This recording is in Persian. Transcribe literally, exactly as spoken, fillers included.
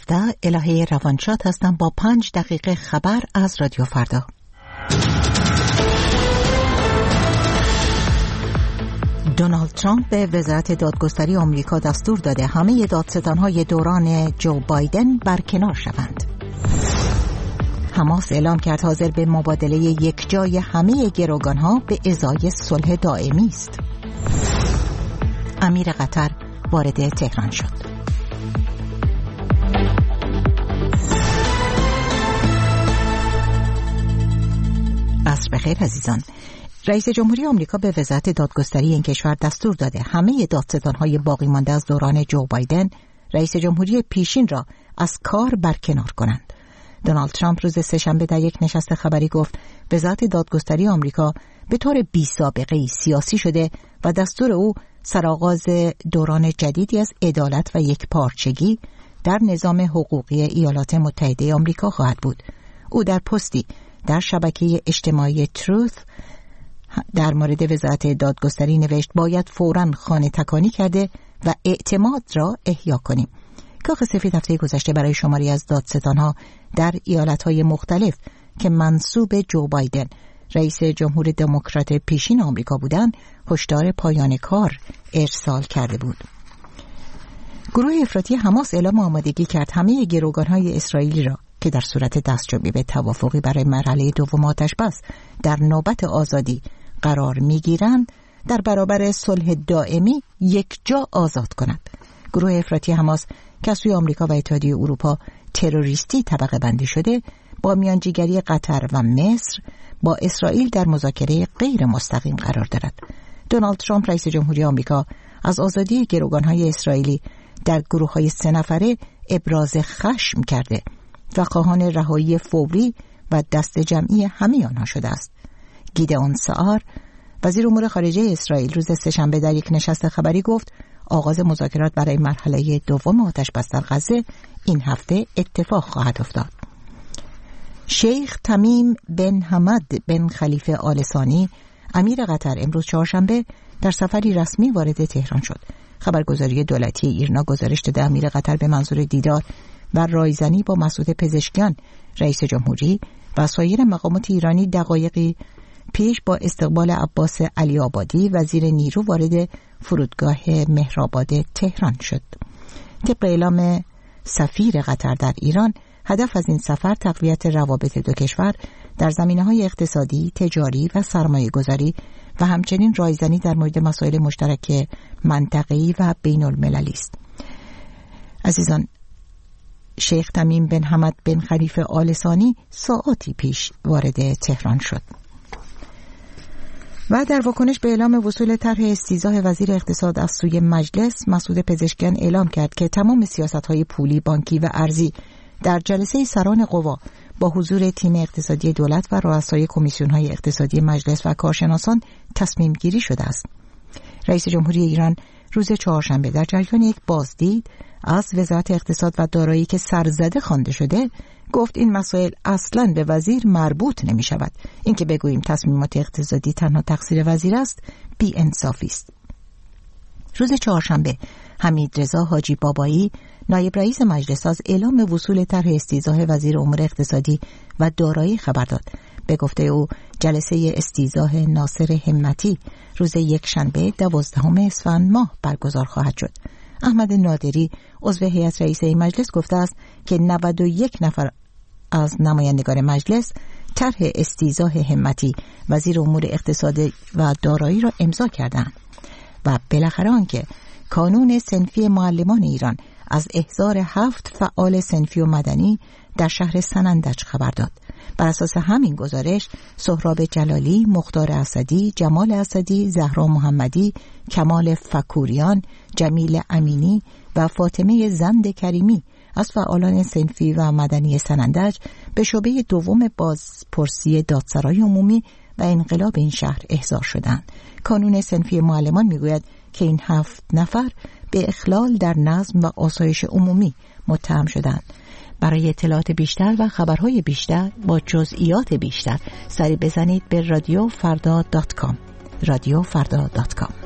هفده الهه روانشاد هستم با پنج دقیقه خبر از رادیو فردا. دونالد ترامپ به وزارت دادگستری آمریکا دستور داده همه دادستان‌های دوران جو بایدن برکنار شوند. حماس اعلام کرد حاضر به مبادله یک جای همه گروگان‌ها به ازای صلح دائمی است. امیر قطر وارد تهران شد. عصر بخیر عزیزان. رئیس جمهوری آمریکا به وزارت دادگستری این کشور دستور داده همه دادستان‌های باقی مانده از دوران جو بایدن رئیس جمهوری پیشین را از کار برکنار کنند. دونالد ترامپ روز سه‌شنبه در یک نشست خبری گفت وزارت دادگستری آمریکا به طور بی‌سابقه‌ای سیاسی شده و دستور او سرآغاز دوران جدیدی از عدالت و یکپارچگی در نظام حقوقی ایالات متحده آمریکا خواهد بود. او در پستی در شبکه اجتماعی تروث در مورد وزارت دادگستری نوشت باید فوراً خانه تکانی کرده و اعتماد را احیا کنیم. کاخ سفید هفته گذشته برای شماری از دادستانها در ایالت‌های مختلف که منسوب جو بایدن رئیس جمهور دموکرات پیشین آمریکا بودند هشدار پایان کار ارسال کرده بود. گروه افراطی حماس اعلام آمادگی کرد همه گروگان‌های اسرائیلی را که در صورت دستیابی به توافقی برای مرحله دوم آتش‌بس در نوبت آزادی قرار می‌گیرند در برابر صلح دائمی یک جا آزاد کند. گروه افراطی حماس که از سوی آمریکا و اتحادیه اروپا تروریستی طبقه بندی شده با میانجیگری قطر و مصر با اسرائیل در مذاکره غیر مستقیم قرار دارد. دونالد ترامپ رئیس جمهوری آمریکا از آزادی گروگان‌های اسرائیلی در گروه‌های سه نفره ابراز خشم کرده و خواهان رهایی فوری و دست جمعی همه آنها شده است. گیدئون سعار وزیر امور خارجه اسرائیل روز سه‌شنبه در یک نشست خبری گفت آغاز مذاکرات برای مرحله دوم آتش‌بس در غزه این هفته اتفاق خواهد افتاد. شیخ تمیم بن حمد بن خلیفه آل ثانی امیر قطر امروز چهارشنبه در سفری رسمی وارد تهران شد. خبرگزاری دولتی ایرنا گزارش داده امیر قطر به منظور دیدار و رایزنی با مسعود پزشکیان رئیس جمهوری و سایر مقامات ایرانی دقایقی پیش با استقبال عباس علی آبادی وزیر نیرو وارد فرودگاه مهرآباد تهران شد. طبق اعلام سفیر قطر در ایران هدف از این سفر تقویت روابط دو کشور در زمینه‌های اقتصادی، تجاری و سرمایه‌گذاری و همچنین رایزنی در مورد مسائل مشترک منطقه‌ای و بین‌المللی است. عزیزان، شیخ تمیم بن حمد بن خلیفه آل ثانی ساعاتی پیش وارد تهران شد. و در واکنش به اعلام وصول طرح استیضاح وزیر اقتصاد از سوی مجلس، مسعود پزشکیان اعلام کرد که تمام سیاست‌های پولی، بانکی و ارزی در جلسه سران قوا با حضور تیم اقتصادی دولت و رؤسای کمیسیون‌های اقتصادی مجلس و کارشناسان تصمیم گیری شده است. رئیس جمهوری ایران روز چهارشنبه در جریان یک بازدید از وزارت اقتصاد و دارایی که سرزده خوانده شده گفت این مسائل اصلاً به وزیر مربوط نمی شود. این که بگوییم تصمیمات اقتصادی تنها تقصیر وزیر است بی انصافی است. روز چهارشنبه حمید رضا حاجی بابایی نایب رئیس مجلس از اعلام وصول طرح استیضاح وزیر امور اقتصادی و دارایی خبر داد. به گفته او جلسه استیضاح ناصر همتی روز یک شنبه دوازدهم اسفند ماه برگزار خواهد شد. احمد نادری عضو هیئت رئیسه مجلس گفته است که نود و یک نفر از نمایندگان مجلس طرح استیضاح همتی وزیر امور اقتصادی و دارایی را امضا کردند و بالاخره آنکه کانون صنفی معلمان ایران از احضار هفت فعال صنفی و مدنی در شهر سنندج خبر داد. بر اساس همین گزارش سهراب جلالی، مختار اسدی، جمال اسدی، زهرا محمدی، کمال فکوریان، جمیل امینی و فاطمه زند کریمی از فعالان صنفی و مدنی سنندج به شعبه دوم بازپرسی دادسرای عمومی و انقلاب این شهر احضار شدند. کانون صنفی معلمان میگوید که این هفت نفر به اخلال در نظم و آسایش عمومی متهم شدند. برای اطلاعات بیشتر و خبرهای بیشتر با جزئیات بیشتر سری بزنید به رادیو فردا دات کام رادیو فردا دات کام.